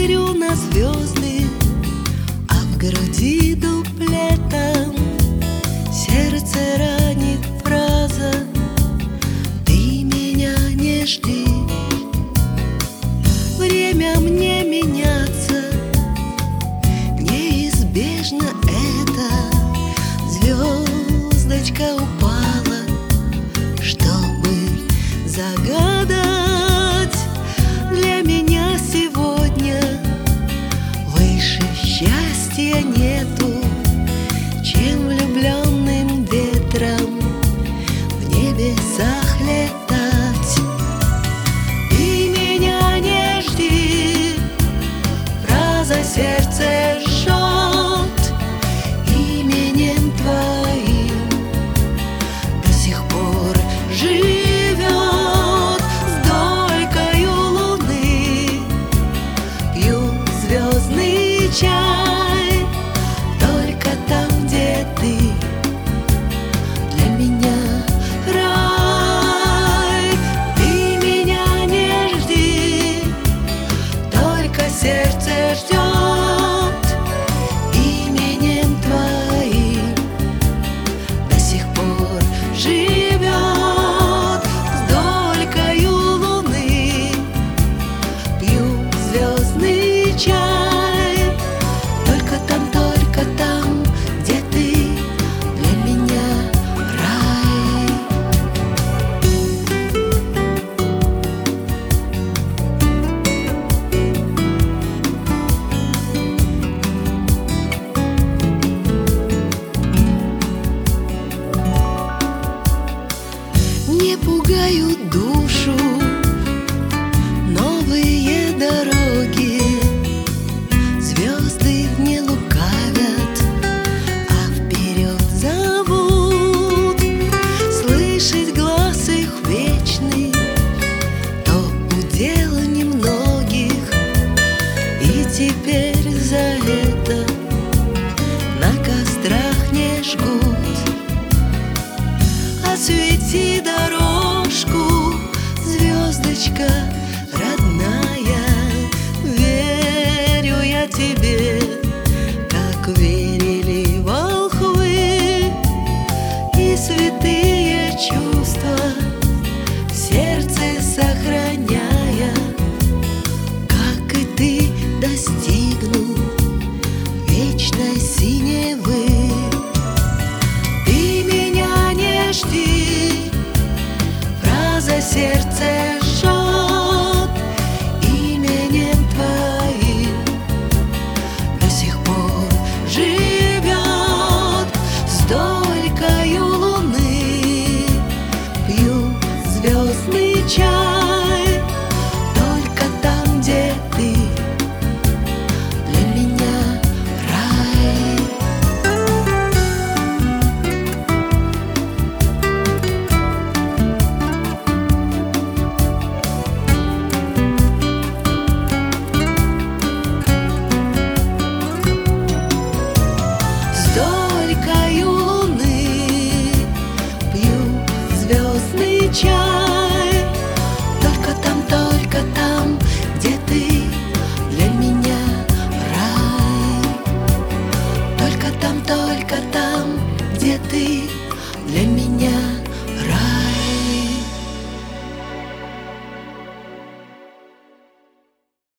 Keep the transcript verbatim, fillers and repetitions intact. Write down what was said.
смотрю на звезды, а в груди дуплетом сердце ранит фраза: ты меня не жди. Время мне меняться, неизбежно это. Звездочка упала, чтобы загадать. Для меня сегодня выше счастья нету, чем влюбленным ветром в небесах летать. Ты меня не жди, фраза сердце жжет, именем твоим до сих пор живет. С долькою луны пью звездный чай, только там, где ты, для меня рай. Ты меня не жди, только сердце ждет, именем твоим до сих пор живет. С долькою луны пью звездный чай, только там, только там, где ты, для меня рай. Не пугают душу новые дороги, звезды не лукавят, а вперед зовут. Слышать глаз их вечный то удел немногих, и теперь за это на кострах не жгут. Освети дорожку, звездочка родная, верю я тебе.